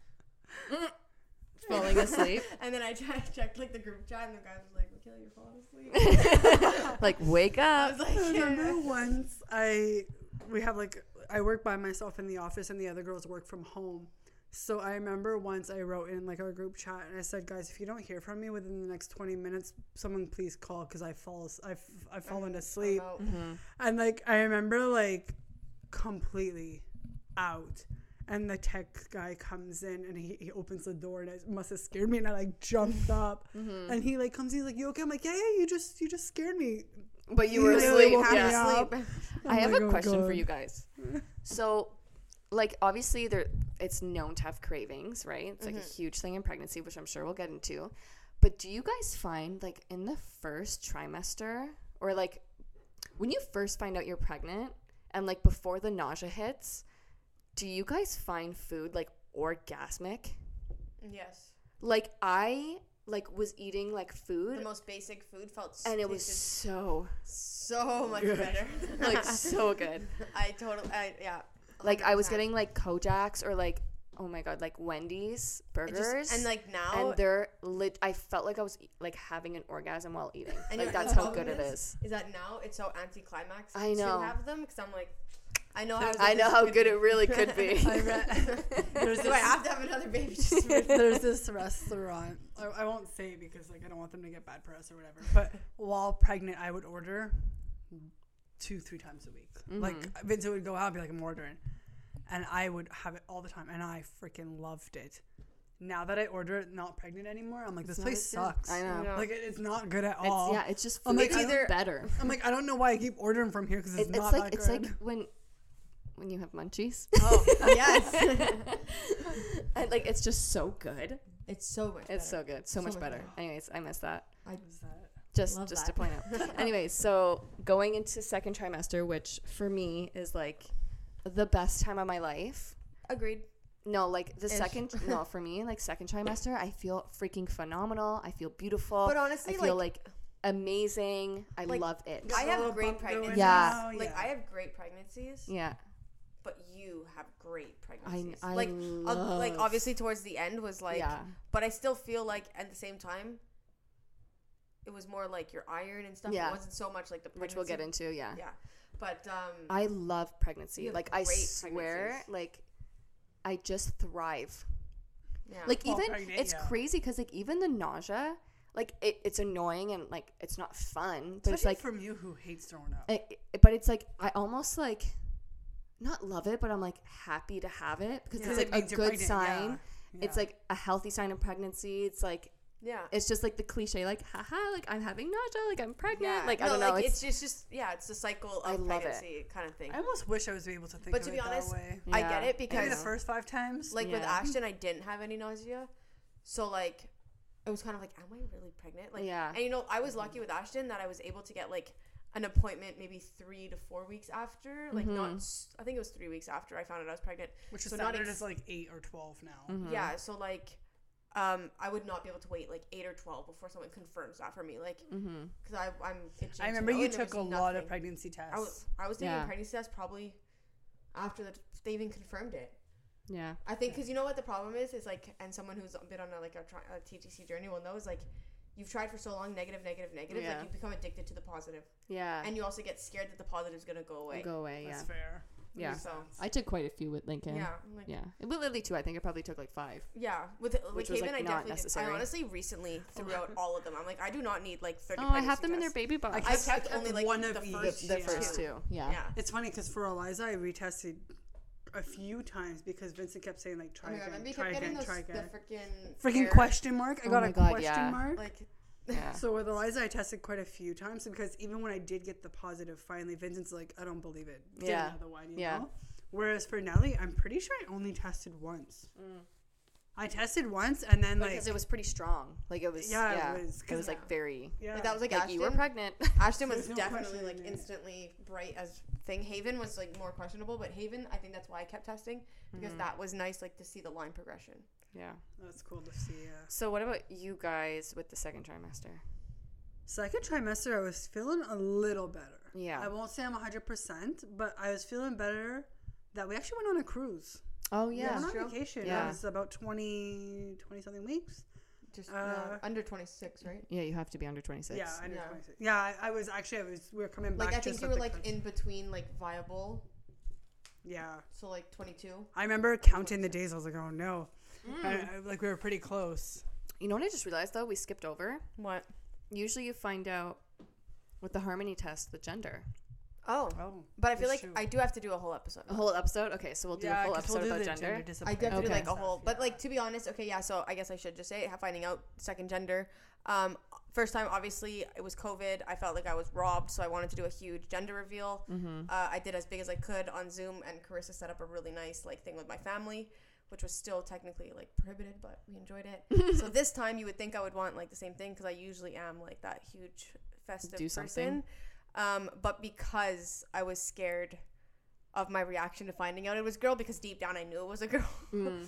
Falling asleep. and then I checked like the group chat, and the guys was like, "Michaela, you're falling asleep." Like wake I up. was like, I remember once I work by myself in the office and the other girls work from home. So I remember once I wrote in like our group chat and I said, guys, if you don't hear from me within the next 20 minutes, someone please call because I've fallen asleep. And like I remember like completely out. And the tech guy comes in and he opens the door and it must have scared me and I like jumped up and he like comes, he's like, you okay? I'm like, yeah, you just scared me. But you were really asleep. woke me Yeah. up. I have like, a oh, question for God. you guys. So, like, obviously, it's known to have cravings, right? It's like a huge thing in pregnancy, which I'm sure we'll get into. But do you guys find, like, in the first trimester, or like when you first find out you're pregnant, and like before the nausea hits, do you guys find food like orgasmic? Yes. Like I was eating like The food, most basic food felt and it was tasted so so much better. like so good. Yeah. Like I was 100%. getting like Kojak's or like, oh my god, like Wendy's It just- burgers, and like now, and they're I felt like I was like having an orgasm while eating. And Like you know that's what how the good it problem is. is that now it's so anticlimax I know. to have them because I'm like, I know how good it really could be. I read, there's Do I have to have another baby? there's this restaurant. I won't say it because like I don't want them to get bad press or whatever. But while pregnant, I would order 2-3 times a week. Like Vincent would go out and be like, I'm ordering, and I would have it all the time, and I freaking loved it. Now that I order it not pregnant anymore, I'm like, this not place as good. sucks. I know. Yeah. Like it's not good at It's, all. yeah, it's just I'm food. like, It's I either don't- better. I'm like, I don't know why I keep ordering from here because it's It's not like that it's good. like when you have munchies. Oh, yes. And like it's just so good. It's so much It's so good. So much better. better. Anyways, I miss that. What is that? Just Love to that. point out. Anyways, so going into second trimester, which for me is like the best time of my life. Agreed. No, like the Ish. second. No, for me, like second trimester, I feel freaking phenomenal. I feel beautiful. But honestly, I feel like amazing. I like, love it. I Got a have little great bump going pregnancies. Yeah. now, Like I have great pregnancies, Yeah, but you have great pregnancies. I like like love- obviously towards the end was like, yeah, but I still feel like at the same time, it was more like your iron and stuff. Yeah. It wasn't so much like the which pregnancy. we'll get into. Yeah, Yeah, but I love pregnancy. You have Like I great swear, pregnancies. like I just thrive. yeah. Like While even pregnant, it's yeah. crazy because like even the nausea, like it's annoying and like it's not fun, but Especially it's like from you who hates throwing up. but it's like I almost like not love it, but I'm like happy to have it because Yeah. it's It like a means you're good pregnant, sign. yeah. It's like a healthy sign of pregnancy. It's like yeah. it's just like the cliche, like haha, like I'm having nausea, like I'm pregnant, Yeah. like I No, don't know. like, It's it's the cycle I of love it. pregnancy kind of thing. I almost wish I was able to think But of to it be honest, that way. I Yeah. get it Maybe because the first 5 times. like with Yeah. Ashton, I didn't have any nausea, so like it was kind of like, am I really pregnant? Like, Yeah. And you know, I was lucky with Ashton that I was able to get like an appointment maybe 3 to 4 weeks after, like not. I think it was 3 weeks after I found out I was pregnant. Which is so not standard ex- is like 8 or 12 now. Mhm. Yeah, so like, I would not be able to wait like 8 or 12 before someone confirms that for me, like, because I'm itching. I to remember know, you and there took a was lot of nothing. pregnancy tests. I was taking Yeah. a pregnancy test probably after they even confirmed it. yeah, I think because you know what the problem is like, and someone who's been on a TTC journey will know is like, you've tried for so long negative, Yeah. like you become addicted to the positive, yeah. and you also get scared that the positive is gonna go away. Go away. That's Yeah, fair. yeah. So I took quite a few with Lincoln. yeah, I'm like, Yeah. With Lily too, I think it probably took like 5. yeah. With Which was, Haven, like, I not definitely necessary. I honestly recently threw out all of them. I'm like, I do not need like 30. Oh, I have pregnancy them in their tests. baby box. I kept only like one of the each. first, the first two. Yeah. Yeah. It's funny because for Eliza, I retested a few times because Vincent kept saying like try Oh my God, again, remember you try kept getting again, those, try the again. freaking Freaking question mark. I Oh got my a God, question yeah. mark. like Yeah. So with Eliza, I tested quite a few times because even when I did get the positive, finally Vincent's like, I don't believe it. Get Yeah. another one, you Yeah. know? Whereas for Nelly, I'm pretty sure I only tested once. I tested once and then like Because it was pretty strong. Like it was. Yeah, Yeah. it was, It was like very. yeah. Like that was like, Like Ashton. you were pregnant. Ashton was There's no definitely question like in it. instantly bright as thing. Haven was like more questionable, but Haven, I think that's why I kept testing because that was nice, like to see the line progression. Yeah. That's cool to see. Yeah. So what about you guys with the second trimester? Second trimester, I was feeling a little better. Yeah. I won't say I'm 100%, but I was feeling better that we actually went on a cruise. Oh We yeah. went on true. vacation. Yeah. It was about 20 something weeks. Just under 26, right? Yeah, you have to be under 26. Yeah, under Yeah. 26. Yeah, we were coming back. Like I think just you at were the like cusp. in between like viable, Yeah. so like 22. I remember counting the days. I was like, oh no. Like we were pretty close. You know what I just realized though? We skipped over. What? Usually you find out with the harmony test the gender. Oh, Oh. but I feel that's like true. I do have to do a whole episode. A whole episode? Okay, so we'll do a whole 'cause episode we'll do about the gender. I do have to Okay. do like a stuff, whole, but yeah. like to be honest, okay, yeah. So I guess I should just say finding out second gender. First time, obviously, it was COVID. I felt like I was robbed, so I wanted to do a huge gender reveal. I did as big as I could on Zoom, and Carissa set up a really nice like thing with my family, which was still technically like prohibited, but we enjoyed it. So this time, you would think I would want like the same thing because I usually am like that huge festive Do something. person. But because I was scared of my reaction to finding out it was a girl, because deep down I knew it was a girl.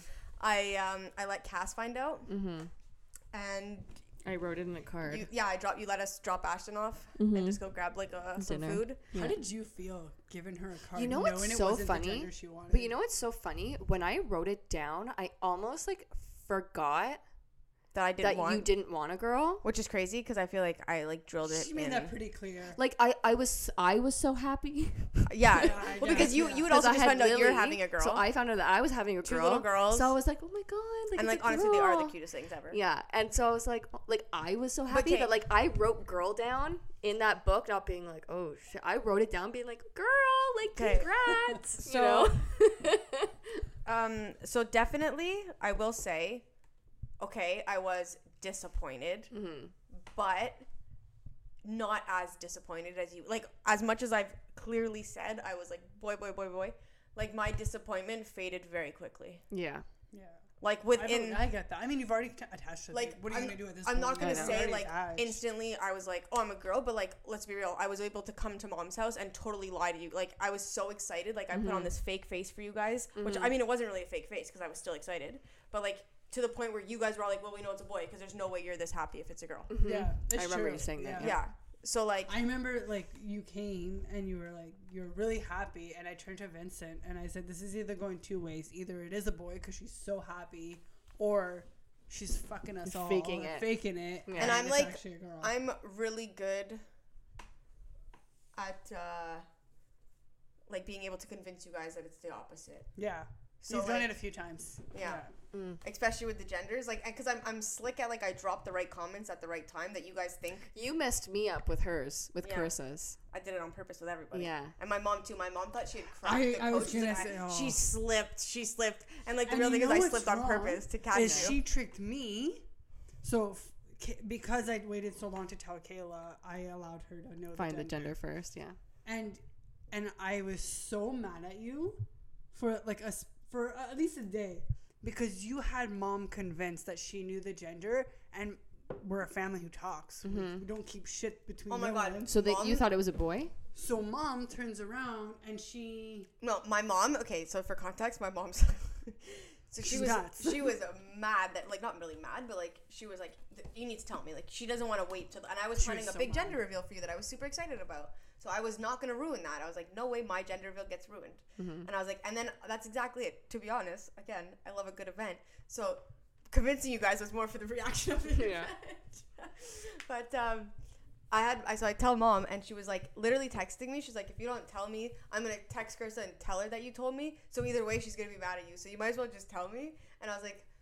I let Cass find out, and I wrote it in a card. you let us drop Ashton off and just go grab like some Dinner. food. How did you feel giving her a card? You know knowing what's it so wasn't the funny? gender she wanted? But you know what's so funny? When I wrote it down, I almost like forgot That I didn't that want, you didn't want a girl. which is crazy because I feel like I like drilled it. she made in. that pretty clear. Like I was so happy. Yeah, Yeah, well, yeah, because you yeah. you would 'Cause also I just had find out you're Lily, having a girl. So I found out that I was having a Two girl. little girls. So I was like, oh my god, like and it's like a honestly, they are the girl. cutest things ever. Yeah, and so I was like I was so happy okay. that like I wrote girl down in that book, not being like, oh shit. I wrote it down, being like, girl, like Okay. congrats. So- you know? So definitely, I will say, okay, I was disappointed, but not as disappointed as you. Like, as much as I've clearly said, I was like, boy. like my disappointment faded very quickly. Yeah. Yeah. Like within I get that. I mean, you've already attached to like it. What are you gonna do at this I'm point? not gonna I know. say Already like attached. instantly I was like, oh, I'm a girl, but like let's be real, I was able to come to mom's house and totally lie to you. Like I was so excited, like I put on this fake face for you guys, which I mean it wasn't really a fake face because I was still excited, but like to the point where you guys were all like, well, we know it's a boy because there's no way you're this happy if it's a girl. Yeah, it's I remember true. you saying that, Yeah. So like I remember like you came and you were like you're really happy, and I turned to Vincent and I said, this is either going two ways. Either it is a boy because she's so happy, or she's fucking us all, Faking or it. faking it, Yeah. And I'm it's like, actually a girl. I'm really good at like being able to convince you guys that it's the opposite. yeah. So You've done like, it a few times. Yeah. Especially with the genders, like, because I'm slick at like I drop the right comments at the right time that you guys think You messed me up with hers, with Yeah. Carissa's. I did it on purpose with everybody. Yeah. And my mom too. My mom thought she had cracked the I code. was She's gonna like, say, oh. she slipped, and like the And real you thing is know I what's slipped on wrong purpose to catch is you. she tricked me. So because I waited so long to tell Kayla, I allowed her to know Find the gender first, yeah. And I was so mad at you for like for at least a day, because you had mom convinced that she knew the gender, and we're a family who talks. We don't keep shit between. Oh my no God. one. So that Mom? you thought it was a boy? So mom turns around and she. No, my mom. Okay, so for context, my mom's. So she She's was nuts. she was mad that like not really mad, but like she was like, you need to tell me, like she doesn't want to wait till, and I was She planning was a so big mad. gender reveal for you that I was super excited about. So I was not gonna ruin that. I was like, no way, my gender reveal gets ruined. And I was like, and then that's exactly it. To be honest, again, I love a good event. So convincing you guys was more for the reaction of the Yeah. event. But so I tell mom, and she was like literally texting me. She's like, if you don't tell me, I'm gonna text Carissa and tell her that you told me. So either way, she's gonna be mad at you. So you might as well just tell me. And I was like,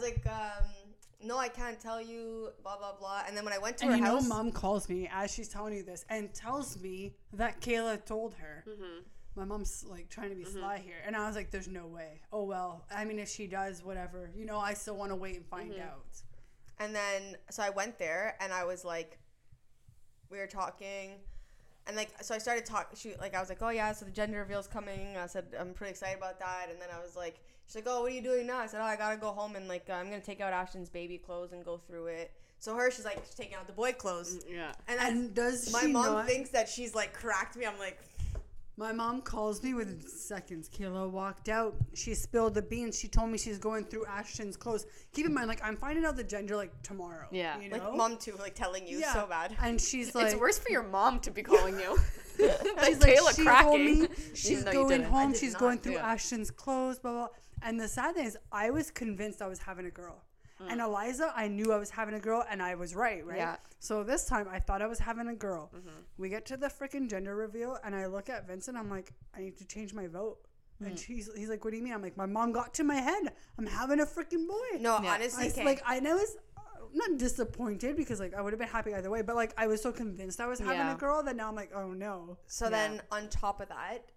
no, I can't tell you, blah blah blah. And then when I went to And her you know, house, mom calls me as she's telling you this and tells me that Kayla told her. My mom's like trying to be sly here, and I was like, "There's no way." Oh well, I mean, if she does, whatever. You know, I still want to wait and find out. and then so I went there, and I was like, we were talking, and like so I started talking. I was like, oh yeah, so the gender reveal's coming. I said I'm pretty excited about that, and then I was like, she's like, oh, what are you doing now? I said, oh, I gotta go home and like I'm gonna take out Ashton's baby clothes and go through it. So she's like, she's taking out the boy clothes, Yeah. And does my she mom not? thinks that she's like cracked me. I'm like, My mom calls me within seconds. Kayla walked out. She spilled the beans. She told me she's going through Ashton's clothes. Keep in mind, like, I'm finding out the gender like tomorrow. Yeah. you like know? mom too, like telling you Yeah. so bad. And she's like, It's worse for your mom to be calling you. she's Like like, Kayla she cracking. told me Even she's though you going didn't. I home. did She's not. going through Yeah. Ashton's clothes, blah, blah. And the sad thing is, I was convinced I was having a girl. And Eliza, I knew I was having a girl, and I was right? Yeah. So this time, I thought I was having a girl. We get to the freaking gender reveal, and I look at Vincent. I'm like, I need to change my vote. And he's like, what do you mean? I'm like, my mom got to my head. I'm having a freaking boy. No, Yeah. honestly, okay. I was not disappointed, because like I would have been happy either way, but like I was so convinced I was having Yeah. a girl that now I'm like, oh no. So then on top of that,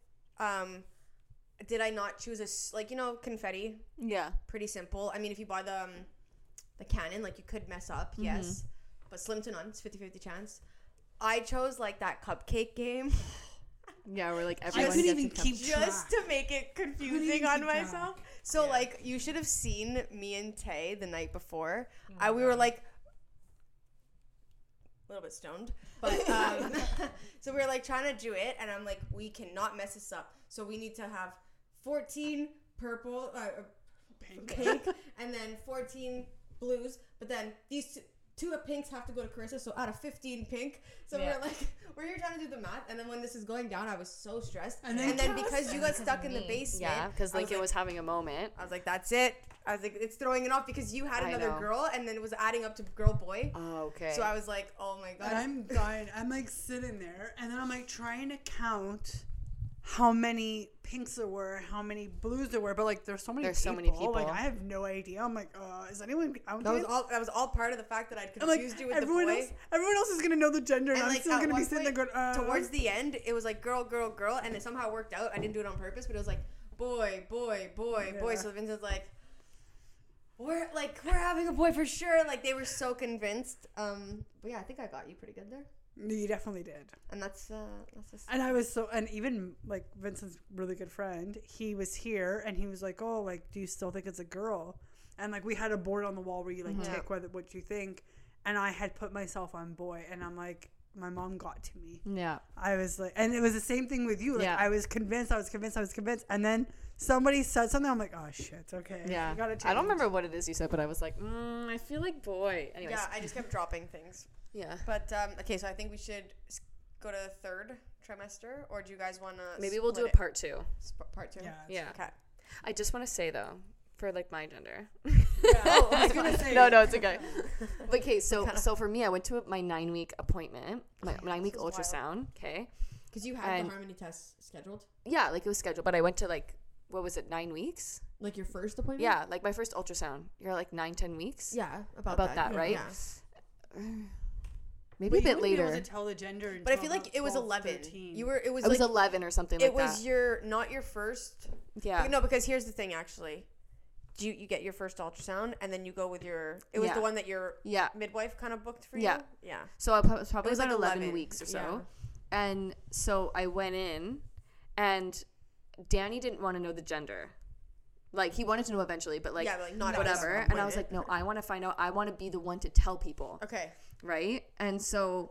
did I not choose confetti? Yeah. Pretty simple. I mean, if you buy the Canon, like you could mess up, yes, but slim to none. It's 50-50 chance. I chose like that cupcake game Yeah, we're like I everyone couldn't gets even a cup. keep just to make it confusing even on keep track. myself. So like you should have seen me and Tay the night before. We were like a little bit stoned, but so we were like trying to do it, and I'm like, we cannot mess this up. So we need to have 14 purple, pink, and then 14 blues. But then these two pinks have to go to Carissa, so out of 15 pink. So Yeah. we're here trying to do the math, and then when this is going down, I was so stressed. And And then then because you got stuck in the basement, Yeah, because I Lincoln was having a moment. I was like, that's it. I was like, it's throwing it off because you had I another know. girl, and then it was adding up to girl boy. Oh, okay. So I was like, oh my god. And I'm dying. I'm like sitting there, and then I'm like trying to count how many pinks there were, how many blues there were, but like there's so many. There's so many people. Like I have no idea. I'm like, is anyone counting? That was all part of the fact that I'd I'm like, confused you with everyone the boy. else. Everyone else is gonna know the gender, and, And I'm like still at gonna be one sitting there point, going. towards the end, it was like girl, girl, girl, and it somehow worked out. I didn't do it on purpose, but it was like boy, boy, boy, boy. Yeah. So Vincent's like, we're having a boy for sure. Like they were so convinced. But yeah, I think I got you pretty good there. You definitely did. And that's And I was and even like Vincent's really good friend, he was here and he was like, oh, like, do you still think it's a girl? And like we had a board on the wall where you like tick what you think, and I had put myself on boy, and I'm like, my mom got to me. Yeah. I was like, and it was the same thing with you. Like Yeah. I was convinced, and then somebody said something. I'm like, oh shit, okay. Yeah. You gotta I change. don't remember what it is you said, but I was like, I feel like boy. Anyways. yeah. I just kept dropping things. Yeah. But okay, so I think we should go to the third trimester, or do you guys want to? Maybe we'll do a part 2. Part 2. Yeah. Yeah. Okay. I just want to say though, for like my gender. Oh, I was gonna say. No, it's okay. But okay, so for me, I went to my 9-week appointment, my 9-week this is ultrasound. Okay. Because you had And- the Harmony test scheduled? Yeah, like it was scheduled, but I went to like, what was it, 9 weeks? Like your first appointment? Yeah, like my first ultrasound. You're like 9-10 weeks. Yeah, About that, right? Yeah. Maybe a But bit you wouldn't be later. able to tell the gender. But I until feel like about it was 12, 11. 13. You were. It was. It was like, 11 or something like it was that. your not your first. Yeah. No, because here's the thing. Actually, you get your first ultrasound and then you go with your. It was Yeah. the one that your Yeah. midwife kind of booked for Yeah. you. Yeah. So I was probably It was about like 11 11 weeks or so. yeah. And so I went in, and Danny didn't want to know the gender. Like, he wanted to know eventually, but like, Yeah, but, like, not at whatever. this And I was like, no, I want to find out. I want to be the one to tell people. Okay. Right? And so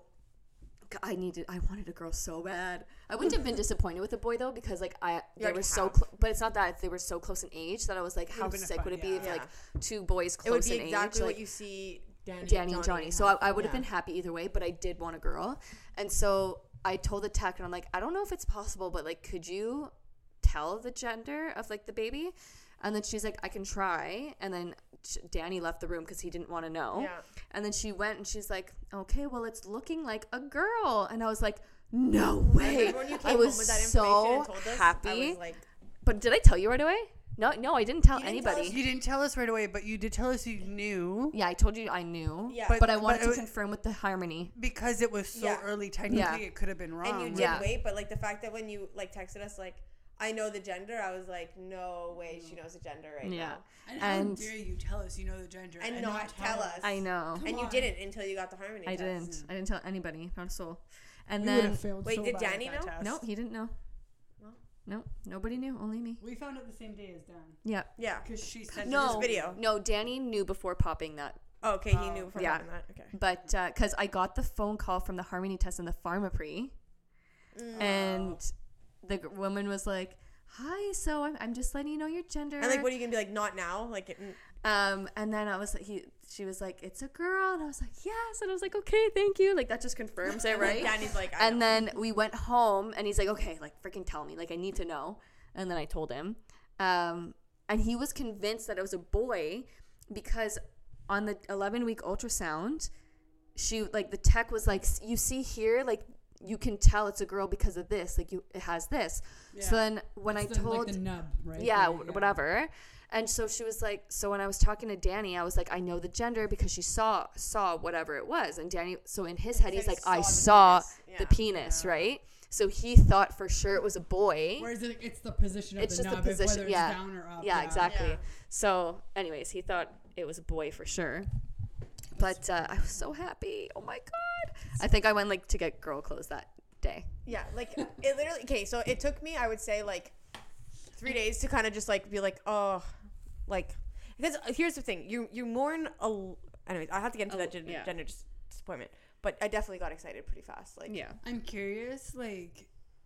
I wanted a girl so bad. I wouldn't have been disappointed with a boy though, because like they already were so have. but it's not that they were so close in age that I was like, how would've been a sick fun- would it be yeah. if Yeah. like 2 boys It would close be in exactly age? what Like, you see Danny and Johnny. So I would have Yeah. been happy either way, but I did want a girl. And so I told the tech, and I'm like, I don't know if it's possible, but like, could you tell the gender of like the baby? And then she's like, I can try. And then Danny left the room because he didn't want to know. Yeah. And then she went and she's like, okay, well, it's looking like a girl. And I was like, no way. Remember when you came I was home with that information so and told us? happy. I was like, But did I tell you right away? No, I didn't tell You didn't tell anybody. us? You didn't tell us right away, but you did tell us you knew. Yeah, I told you I knew. Yeah. But I But wanted it to was- confirm with the harmony. Because it was so Yeah. early, technically, Yeah. it could have been wrong. and you did Yeah. wait, but like the fact that when you like texted us like, I know the gender, I was like, no way, she knows the gender right Yeah. now. And how And- dare you tell us you know the gender And not tell us. I know. And you on. didn't until you got the harmony. I test. didn't. I didn't tell anybody, not a soul. And We would then have failed Wait, so did bad Danny at that know? test. no, he didn't know. No? No, nobody knew. Only me. We found it the same day as Dan. Yeah. Yeah. Because she sent No us video. No, Danny knew before popping that, Oh, okay, he knew from Yeah. having that. Okay. but because I got the phone call from the harmony test and the pharmaprix, and the woman was like, "Hi, so I'm just letting you know your gender." And like, what are you gonna be like? Not now, like. And then I was like, she was like, "It's a girl," and I was like, "Yes," and I was like, "Okay, thank you." Like that just confirms it, right? Danny's like, I And know. then we went home, and he's like, "Okay, like freaking tell me, like I need to know." And then I told him, and he was convinced that it was a boy because on the 11-week ultrasound, she like the tech was like, "You see here, like you can tell it's a girl because of this, like it has this." So then when I told, like the nub, right? yeah, whatever. And so she was like, so when I was talking to Danny, I was like, I know the gender because she saw whatever it was. And Danny, so in his head, he's like, I saw the penis, right? So he thought for sure it was a boy. Whereas it's the position of It's the just the nub, if position, whether yeah. it's down or up. Yeah, exactly. Yeah. So anyways, he thought it was a boy for sure. But I was so happy. Oh my God. I think I went like to get girl clothes that day. Yeah, like it literally. Okay, so it took me, I would say, like 3 days to kind of just like be like, oh, like because here's the thing, you mourn anyways. I have to get into that gender disappointment, but I definitely got excited pretty fast. Like, Yeah. I'm curious, like,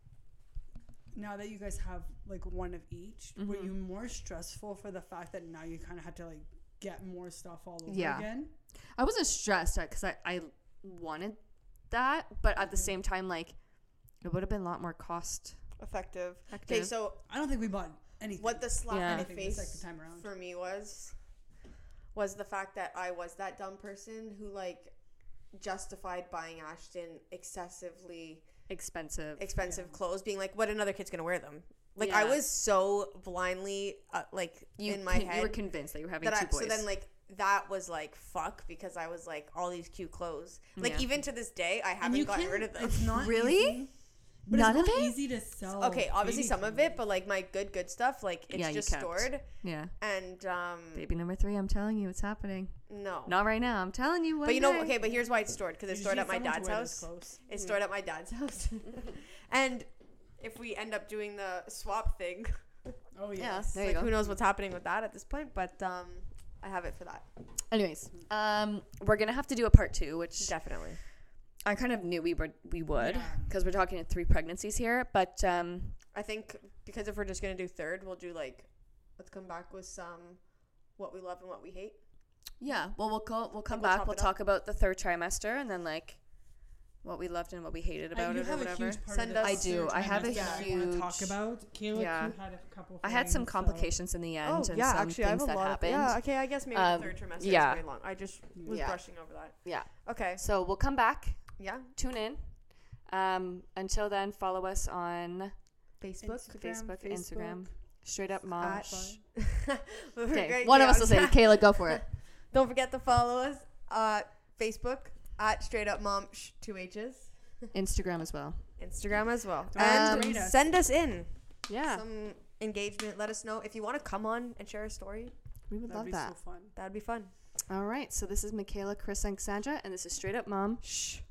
now that you guys have like one of each, were you more stressful for the fact that now you kind of had to like get more stuff all over Yeah. again? I wasn't stressed because I wanted that, but at the same time, like, it would have been a lot more cost effective. Okay, effective. so I don't think we bought anything. what the slap Yeah. in the Anything the face second time around. for me was the fact that I was that dumb person who like justified buying Ashton excessively expensive. expensive clothes, being like, what, another kid's gonna wear them? Like, I Yeah. was so blindly like in my head You were convinced that you were having that two boys. so then like that was like fuck, because I was like all these cute clothes. Like Yeah. even to this day I And haven't you gotten can't- rid of them. It's not Really? easy. But None it's of not it? easy to sell. Okay, obviously baby some of clothes. it, but like my good stuff, like it's Yeah, you just kept. stored. Yeah. And Baby number 3, I'm telling you, it's happening. no. Not right now. I'm telling you. But you know, okay, but here's why it's stored, because it's You stored just at my need someone to dad's wear this house. close. It's stored at my dad's house. And if we end up doing the swap thing, Oh Yeah. yes. There you like go. who knows what's happening with that at this point, but I have it for that. Anyways, we're gonna have to do a part 2, which Definitely. I kind of knew we would Yeah. because we're talking 3 pregnancies here. But I think because if we're just gonna do third, we'll do like, let's come back with some what we love and what we hate. yeah, well, we'll come we'll back. chop We'll it up. talk about the 3rd trimester and then like what we loved and what we hated about you it or have a whatever. huge part Send of the us- I do. I have a trimester that you wanna talk huge- about. Kayla, Yeah. you had a couple. I had some things, so- complications in the end Oh and yeah, some actually I have things a that lot happened. of yeah. Okay, I guess maybe the third trimester yeah. is very long. I just was Yeah. brushing over that. Yeah. Okay. So we'll come back. Yeah. Tune in. Until then, follow us on Facebook. Facebook, Instagram. Straight up mom. At- Okay, Great, one of yeah. us will say, Kayla, go for it. Don't forget to follow us Facebook at Straight Up Mom 2 H's. Instagram as well. Instagram as well. Don't And rate us. send us in Yeah, some engagement. Let us know if you want to come on and share a story. we would That'd love be that. so fun. That'd be fun. All right, so this is Michaela, Chris, and Sandra, and this is Straight Up Mom. Shh.